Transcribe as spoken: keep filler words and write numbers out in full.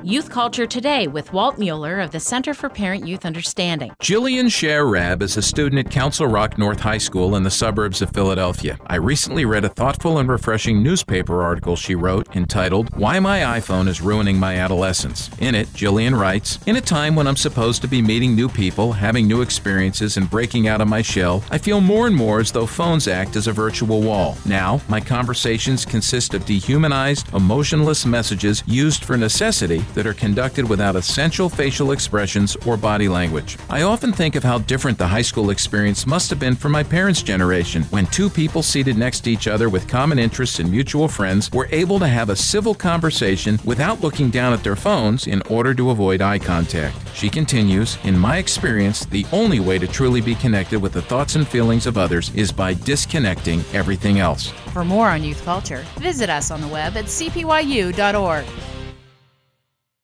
Youth Culture Today with Walt Mueller of the Center for Parent-Youth Understanding. Jillian Sher-Rab is a student at Council Rock North High School in the suburbs of Philadelphia. I recently read a thoughtful and refreshing newspaper article she wrote entitled, "Why My iPhone is Ruining My Adolescence." In it, Jillian writes, "In a time when I'm supposed to be meeting new people, having new experiences, and breaking out of my shell, I feel more and more as though phones act as a virtual wall. Now, my conversations consist of dehumanized, emotionless messages used for necessity that are conducted without essential facial expressions or body language. I often think of how different the high school experience must have been for my parents' generation, when two people seated next to each other with common interests and mutual friends were able to have a civil conversation without looking down at their phones in order to avoid eye contact." She continues, "In my experience, the only way to truly be connected with the thoughts and feelings of others is by disconnecting everything else." For more on youth culture, visit us on the web at c p y u dot org.